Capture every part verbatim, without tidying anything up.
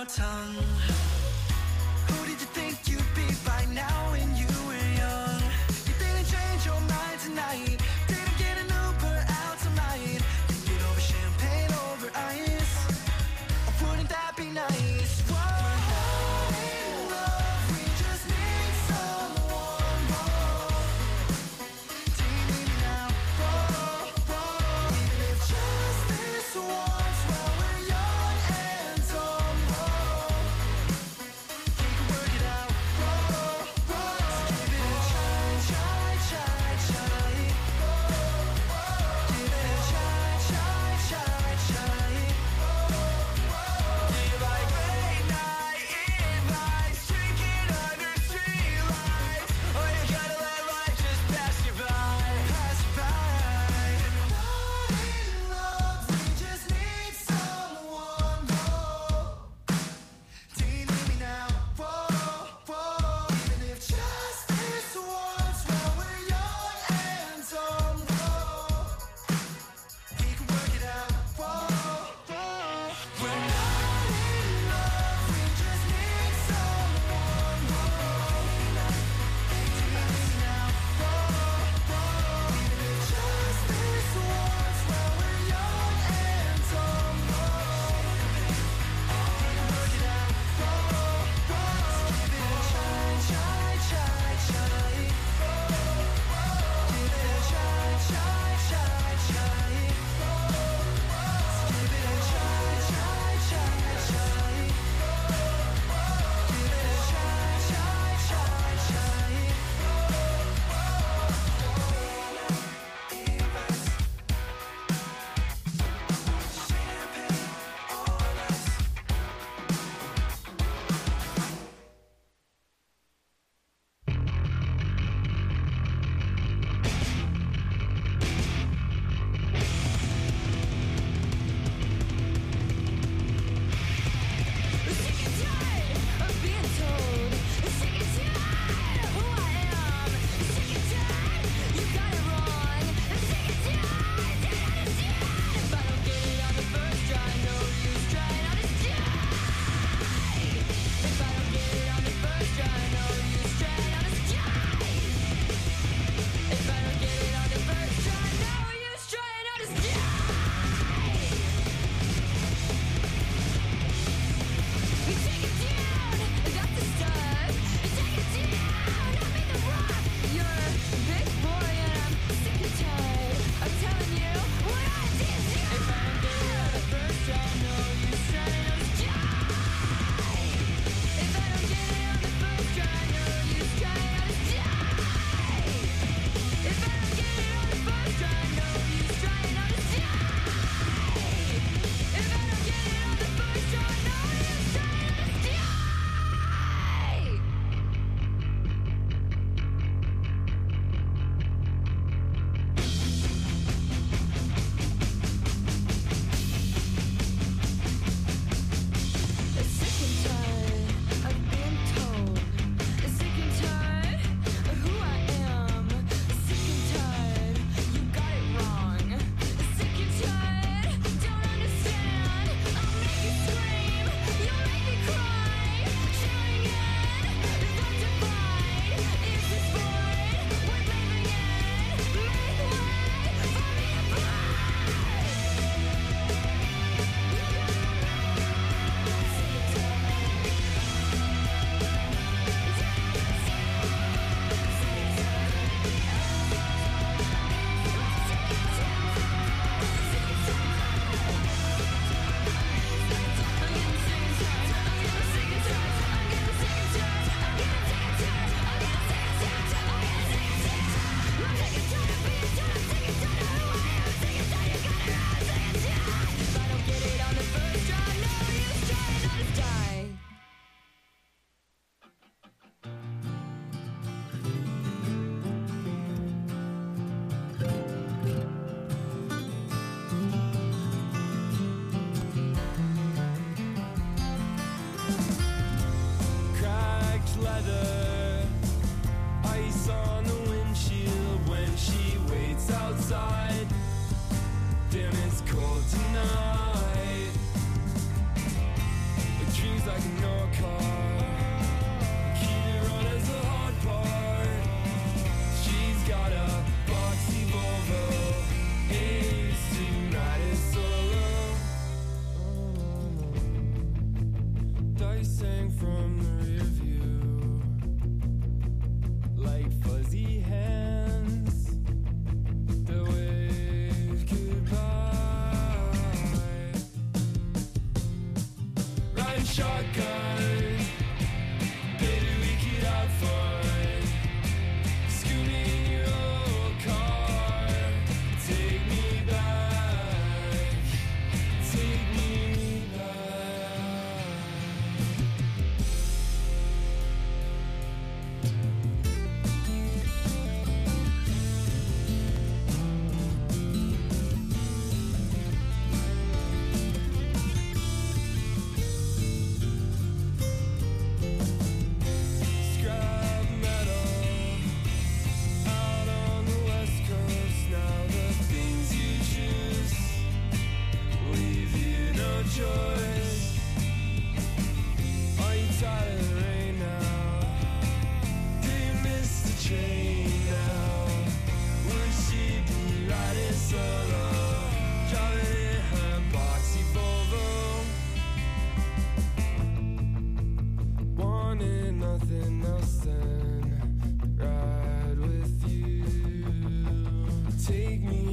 your tongue. Who did you think you'd be by now when you were young? You didn't change your mind tonight. Didn't get an Uber out tonight. You get over champagne over ice. Or wouldn't that be nice? Whoa. We're not in love, we just need someone more. Do you need me now? Whoa, whoa. Even if just this once while we're young and dumb. Whoa.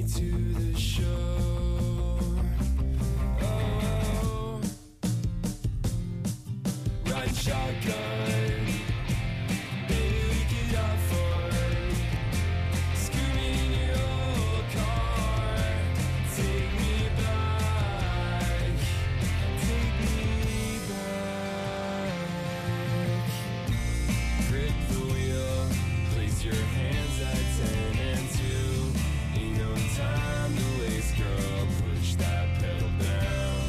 me to the shore. Oh, riding shotgun, baby, we get out for screaming in your old car. Take me back, take me back. Grip the wheel, place your hands at ten and two. Ain't no time to waste, girl, push that pedal down.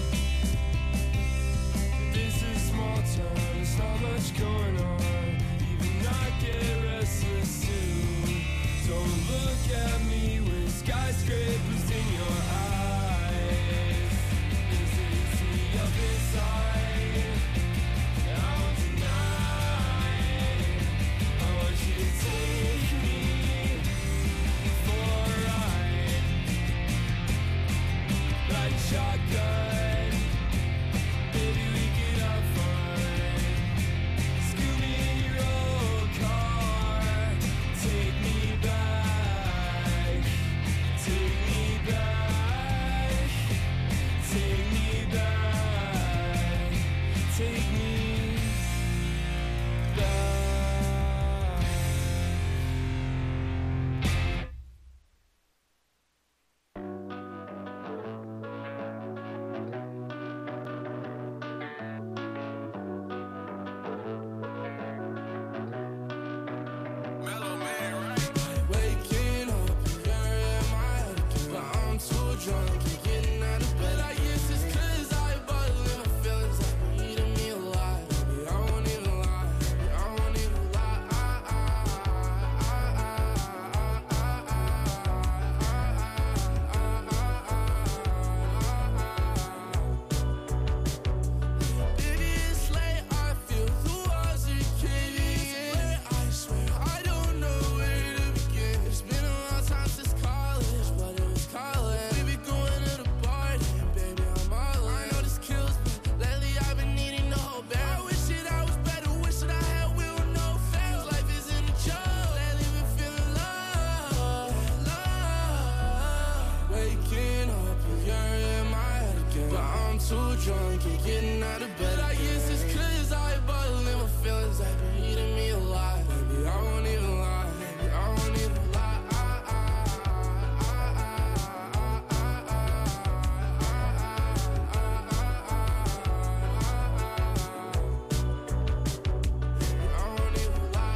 This is small town, there's not much going on. Even I get restless too. Don't look at me with skyscrapers in your eyes. This is me up inside. I won't deny. I want you to take me for a ride. Like shotgun, baby, we get out fine. Scoop me in your old car. Take me back, take me back, take me back, take me back. Waking up, you're in my head again. But I'm too drunk, ain't getting out of bed. I guess it's 'cause I bottle my feelings like you're eating me alive. Baby, I won't even lie, baby, I won't even lie. Baby, it's late, I feel the walls are caving in. I swear I don't know where to begin. It's been a long time since college, but it was calling. We be going to the party, and baby, I'm all in. I know this kills me, lately I've been needing to hold back. I wish that I was better, wish that I had will with no fails. Life isn't a joke, lately been feeling love, love. Waking up, and you're in my head again. But I'm too drunk, ain't getting out of bed. I guess it's 'cause I bottle my feelings like you're eating me alive. Baby, I won't even lie, baby, I won't even lie. I won't even lie.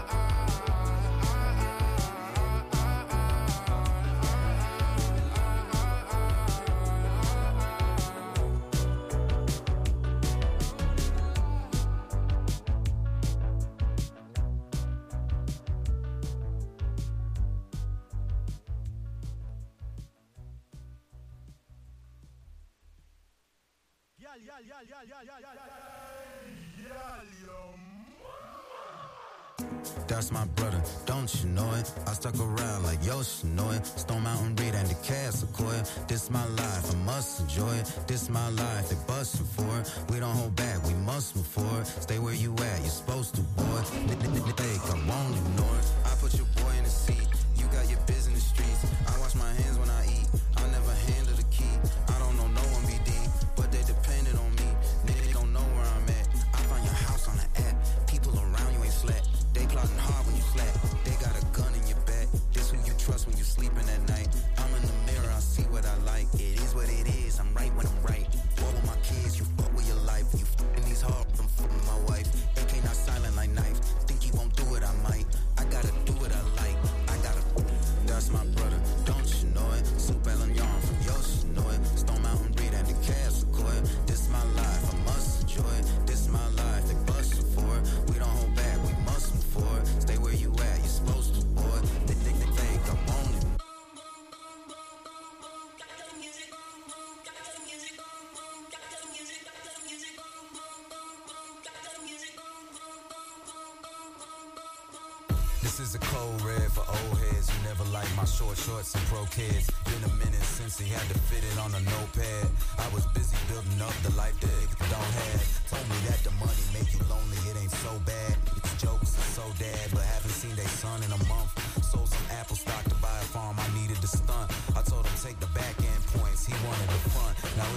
That's my brother, don't you know it? I stuck around like Yoshinoya, Stone Mountain, Reed, and the Cass Sequoia. This my life, I must enjoy it. This my life, they bustin' for it. We don't hold back, we must move forward. Stay where you at, you're supposed to, boy. Think I won't ignore it. I put your boy in the seat. You got your biz in the streets. I wash my hands when I eat. I never handle the key. I don't know no one B D, but they dependent on me. They don't know where I'm at. I find your house on the app. People around you ain't flat. They plotting hard when you slack. They got a gun in your back. This who you trust when you sleeping at night. I'm in the mirror, I see what I like. It is what it is. I'm right when I'm right. Fuck with my kids, you fuck with your life. You fucking these hard, I'm fucking my wife. A K not silent like knife. Think he won't do it, I might. I gotta do what I like. I gotta. That's my brother, don't you know it? Soup and yarn from Yoshinoya, Stone Mountain, Reed, and the Cass Sequoia. This my life, I must enjoy it. This my life, they bustin' for it. We don't hold back, we must move forward. Stay where you at, you're supposed to, boy. They think they think I want it. This is a code red for old heads who never liked my short shorts and pro kids. Been a minute since he had to fit it on a notepad. I was busy building up the life that it don't have. Told me that the money make you lonely, it ain't so bad. These jokes are so dad, but haven't seen they son in a month. Sold some Apple stock to buy a farm, I needed to stunt. I told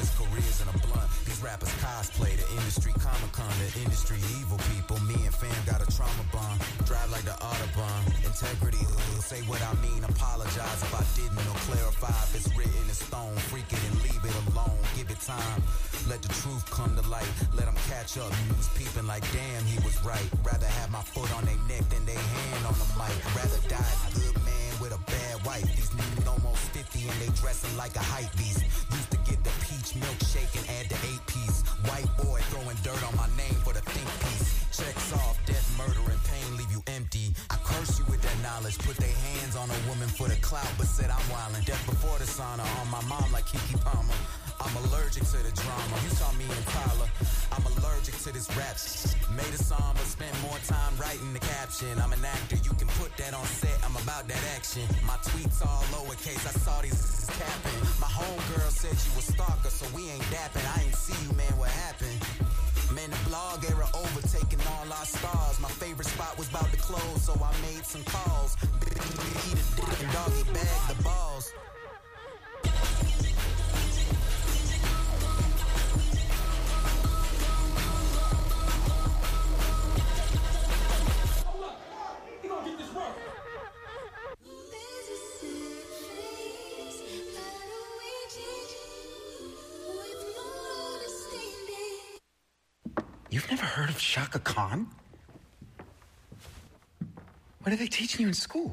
Niggas' careers in a blunt. These rappers cosplay the industry Comic-Con, the industry evil people. Me and fam got a trauma bond. Drive like the Autobahn. Integrity, say what I mean. Apologize if I didn't, or clarify if it's written in stone. Freak it and leave it alone. Give it time. Let the truth come to light. Let them catch up. You was peeping like, damn, he was right. Rather have my foot on their neck than they hand on the mic. Rather die a good man with a bad wife. These niggas almost fifty and they dressing like a hype beast. Used to get the peach milkshake and add the eight piece. White boy throwing dirt on my name for the think piece. Checks off, death, murder, and pain leave you empty. I curse you with that knowledge. Put their hands on a woman for the clout, but said I'm wildin'. Death before dishonor on my mom like Kiki Palmer. I'm allergic to the drama. You saw me in Tyler. I'm allergic to this rap. Made a song but spent more time writing the caption. I'm an actor, you can put that on set. I'm about that action. My tweets all lowercase, I saw these capping. My homegirl said you was stalker, so we ain't dapping. I ain't see you, man, what happened? Man, the blog era overtaking all our stars. My favorite spot was about to close, so I made some calls. Eat a dick and doggy bag the balls. You've never heard of Shaka Khan? What are they teaching you in school?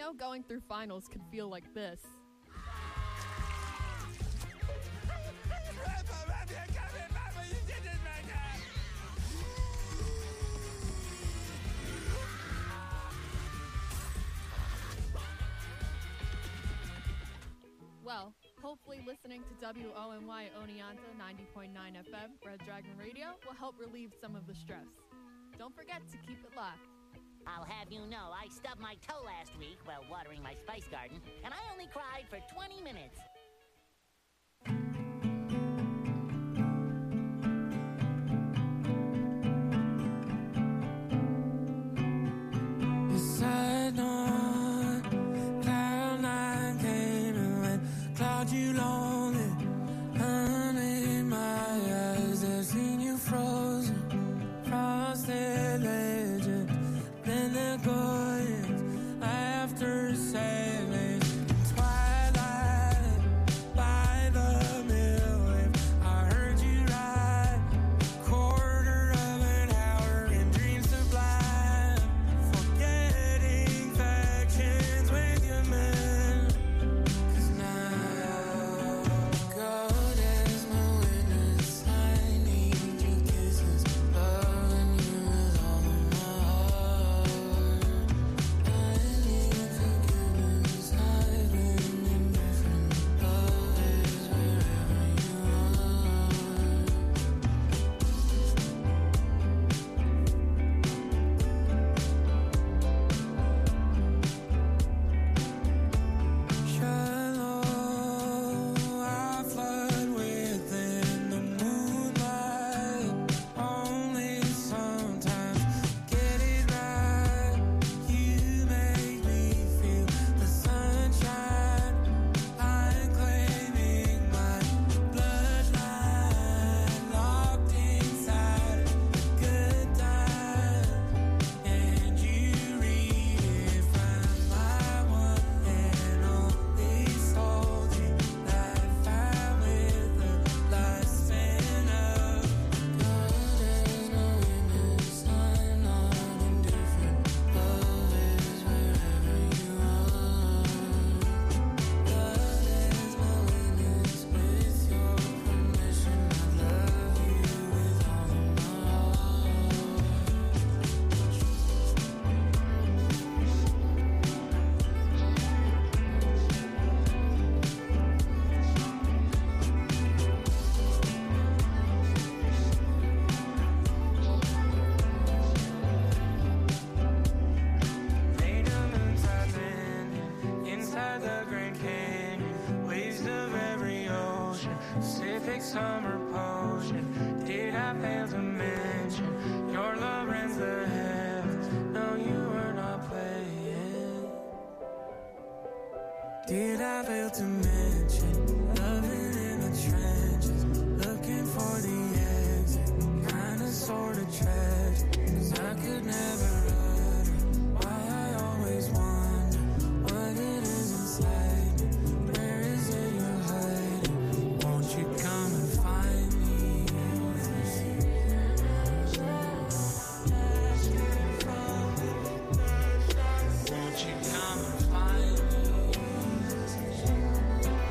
know going through finals could feel like this. Well, hopefully listening to W O N Y Oneonta ninety point nine F M, Red Dragon Radio, will help relieve some of the stress. Don't forget to keep it locked. I'll have you know, I stubbed my toe last week while watering my spice garden, and I only cried for twenty minutes. Side on cloud nine came and went, cloud you lonely, honey, my eyes have seen you frozen, frosted legend, then they're going after sailing, twilight by the mill, I heard you ride, quarter of an hour in dreams sublime, forgetting factions with your men, 'cause now cold as my witness, I need your kisses, loving you with all of my heart, I need forgiveness, I've been indifferent, love is wherever you are. Shallow, I flood within the moonlight. Only sometimes get it right. You make me feel the sunshine. I'm claiming my bloodline, locked inside a good time. And you redefine my one and only soldier life I with the last and of God is my witness, I'm not indifferent, love is wherever you are. God is my witness, with your permission I love you with all of my heart. Later moonsides landing inside the Grand Canyon, waves of every ocean, Pacific summer potion. Did I fail to mention your love rends the heavens? No, you were not playing. Did I fail to mention loving in the trenches, looking for the exit, kinda sorta tragic, 'cause I could never utter why I always wonder what it is inside me. Where is it you're hiding? Won't you come and find me? Won't you come and find me?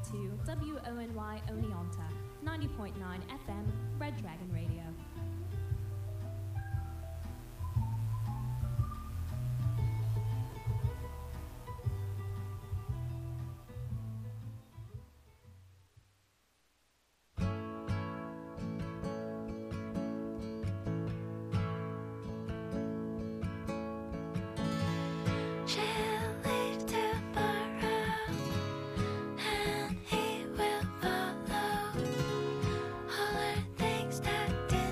to W O N Y Oneonta, ninety point nine F M, Red Dragon Radio. All our things that did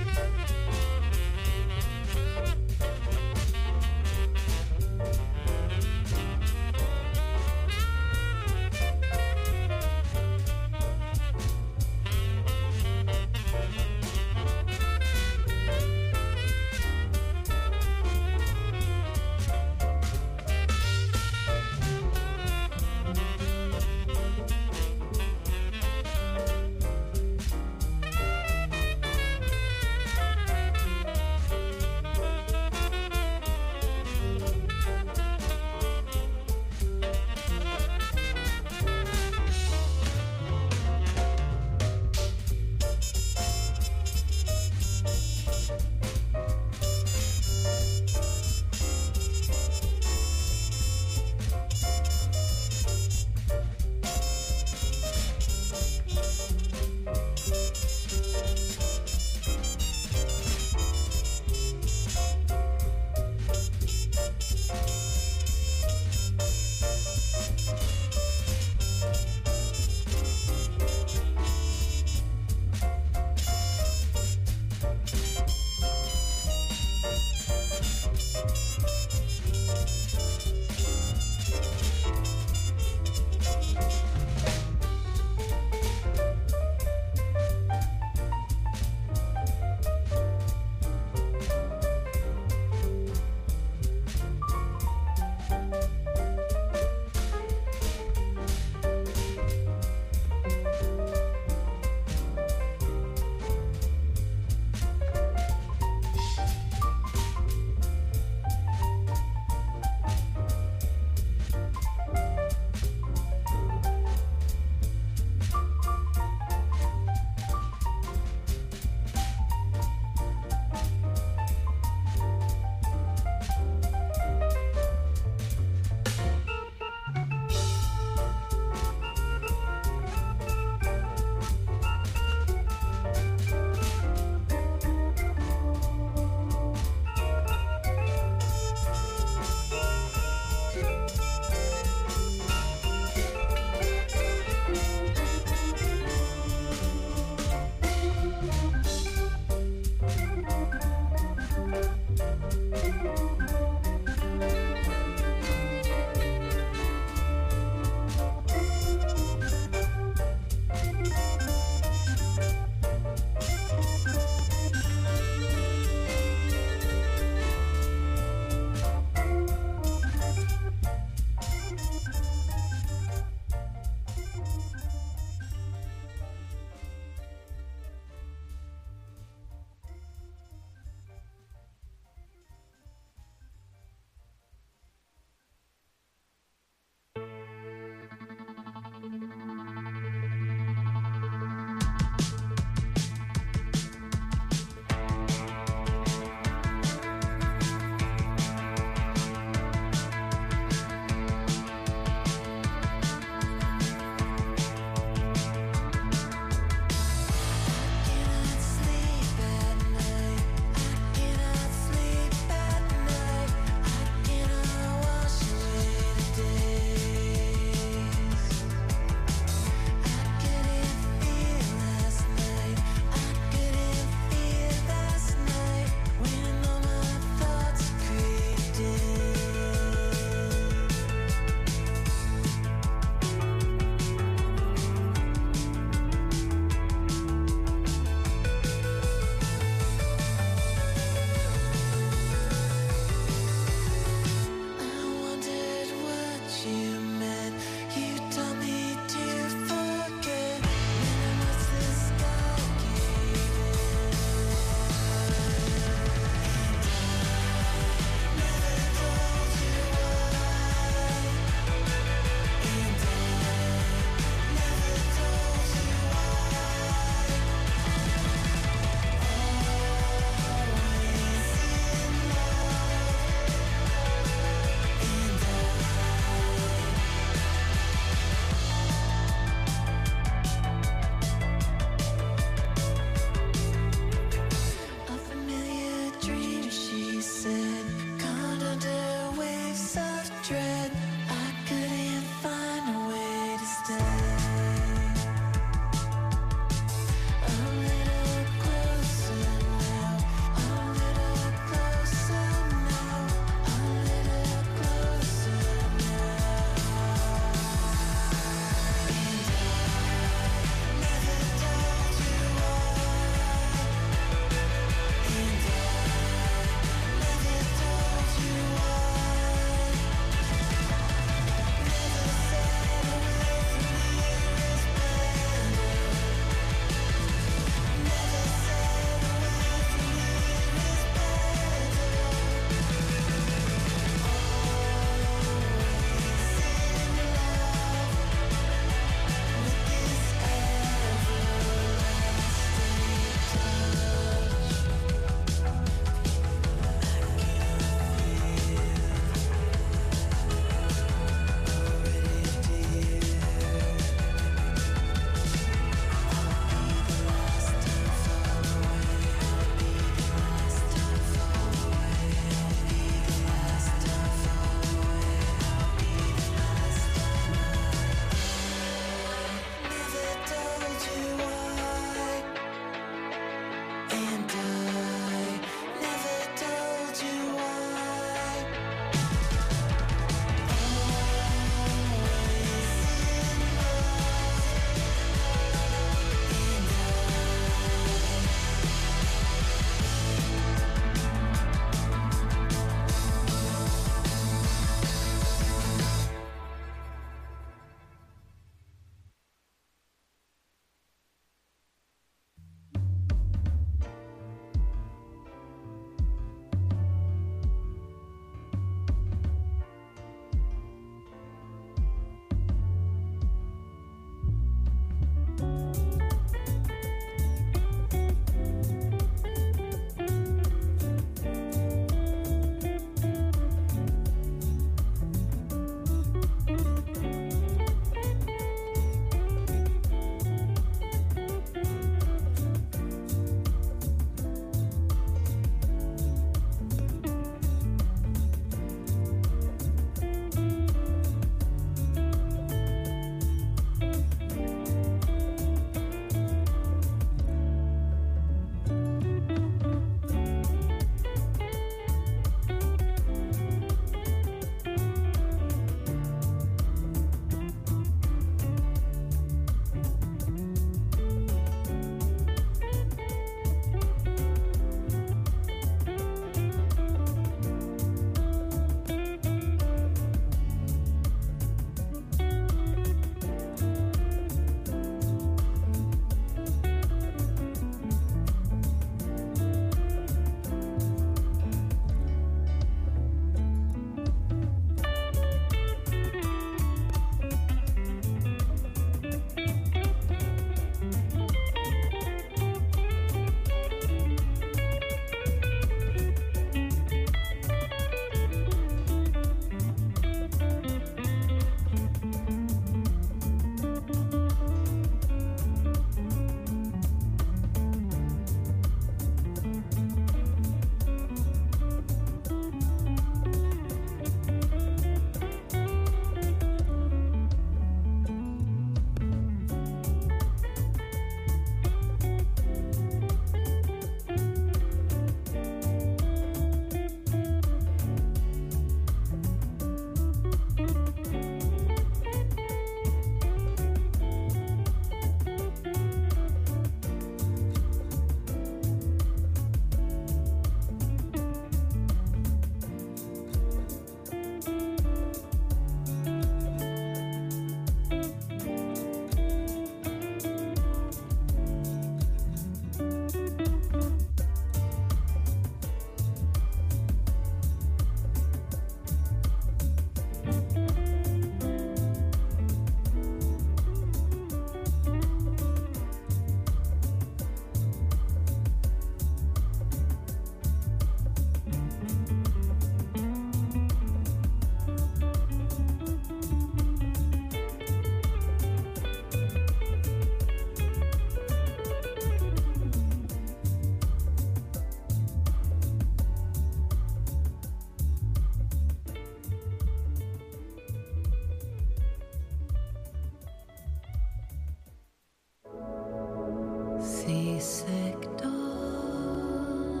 sick dawn.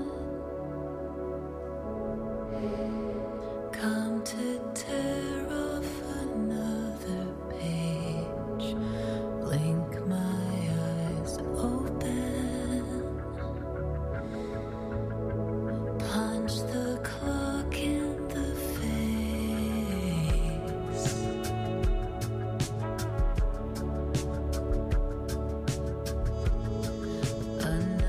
Come to tear off another page. Blink my eyes open. Punch the clock in the face. Another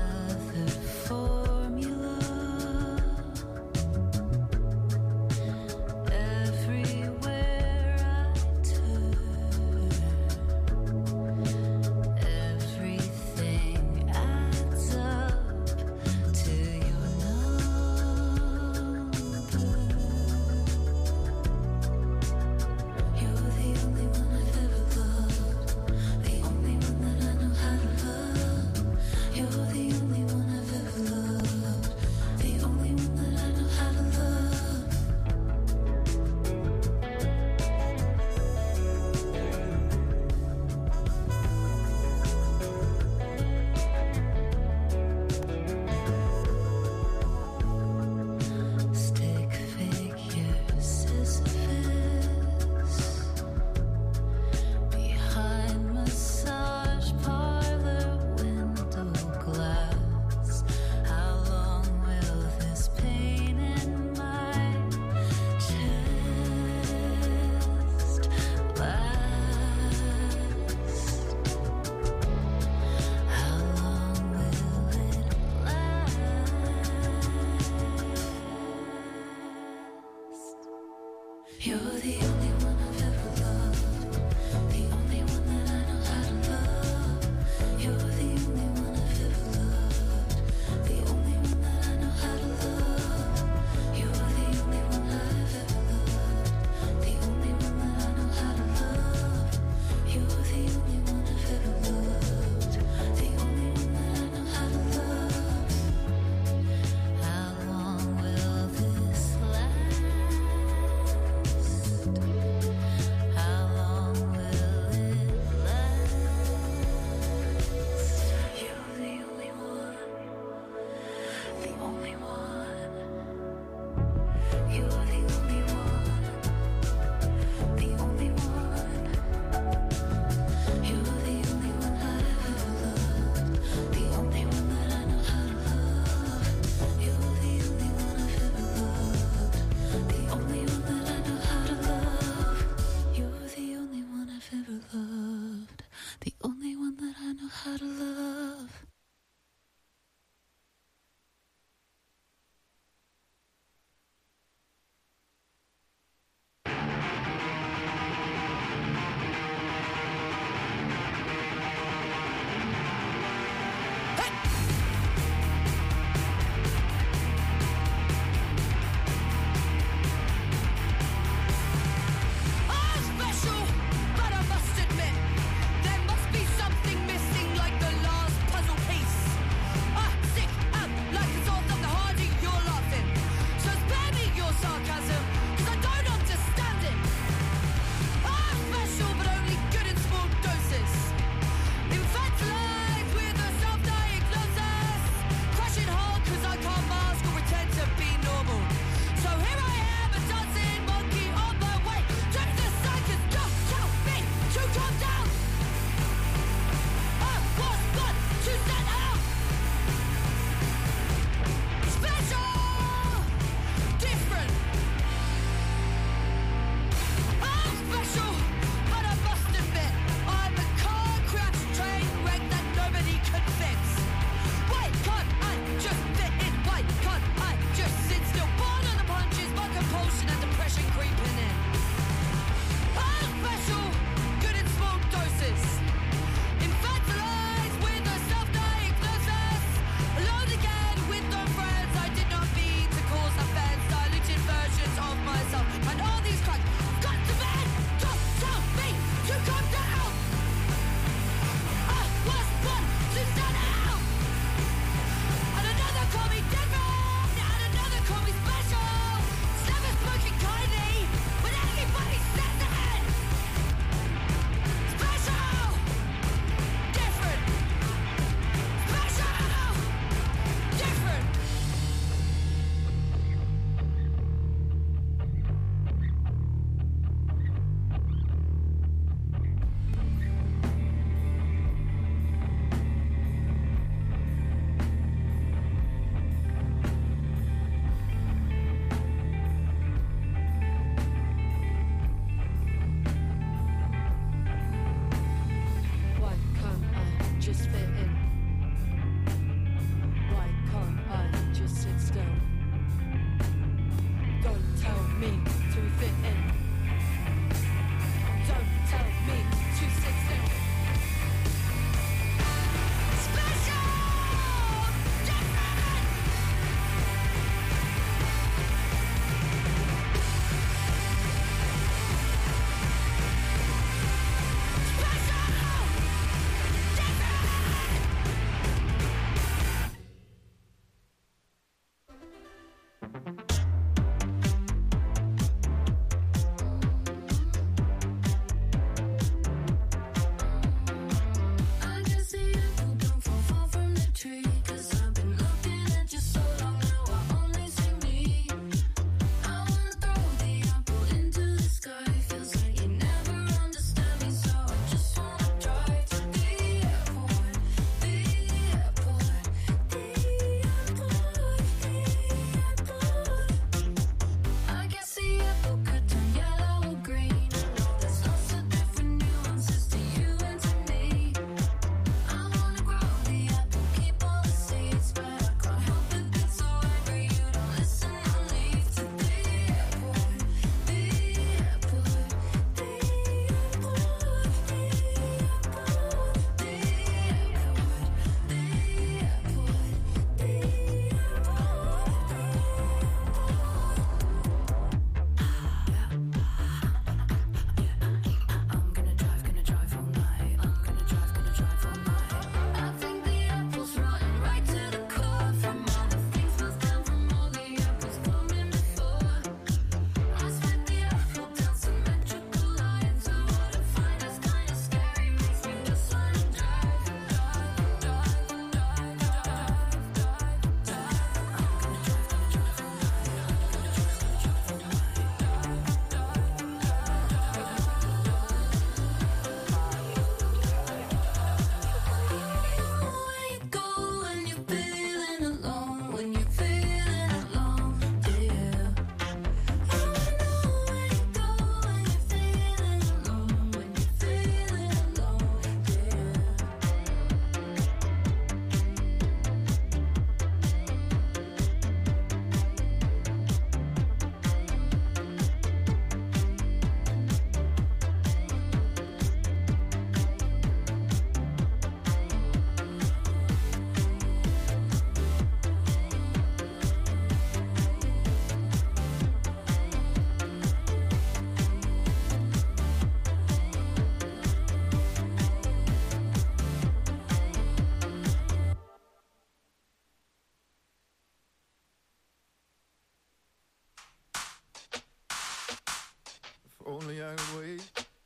only I could wait.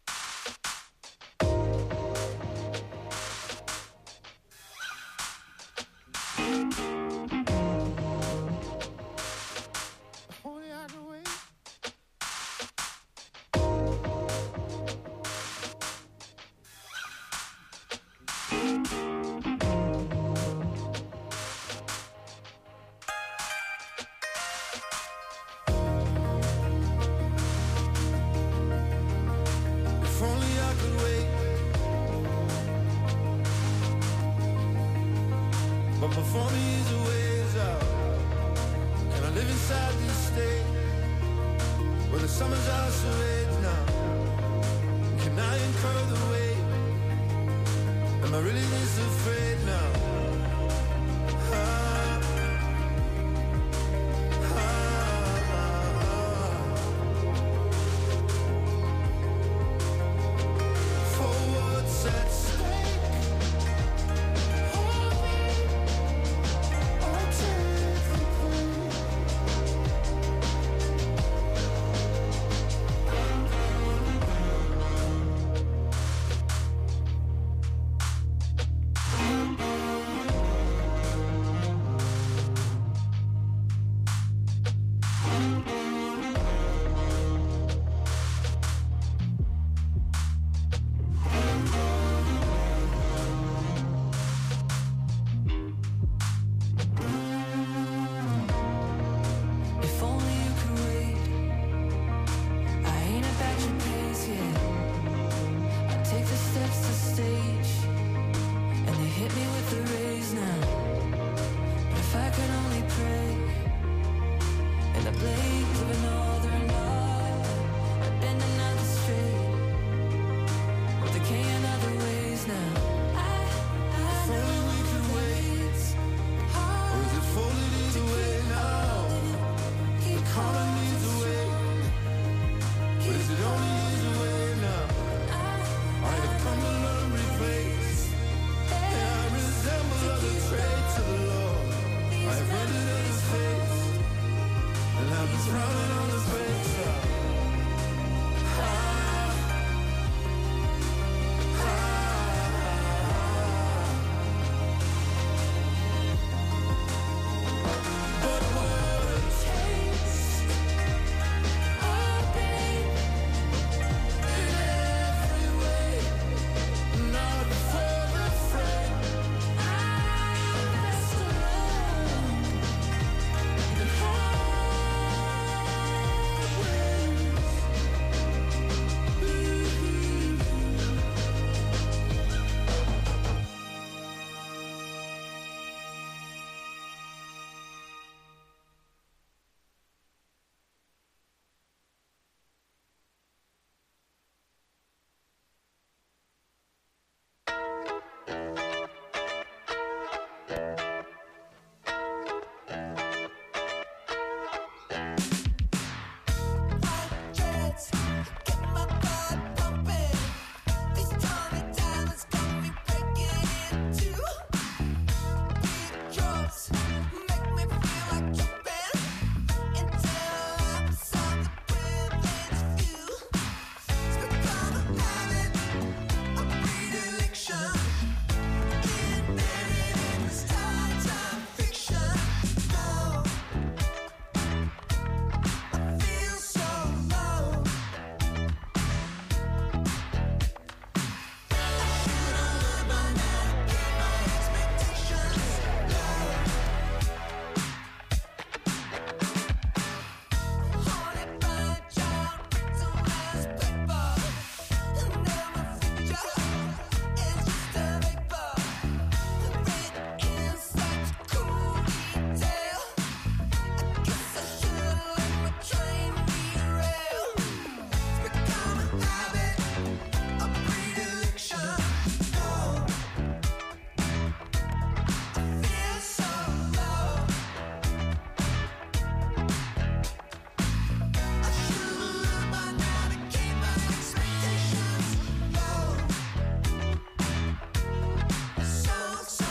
Only I could wait. If only I could wait. But before me is a ways out. Can I live inside this state where the summers are serrated now? Can I incur the weight? Am I really this afraid now? Ah, ah, ah. For what's at stake? Hold me, or take the pain. If only you could wait. I ain't about your pace yet. I take the steps to stage, and they hit me with the rays now. But if I could only pray, and the blaze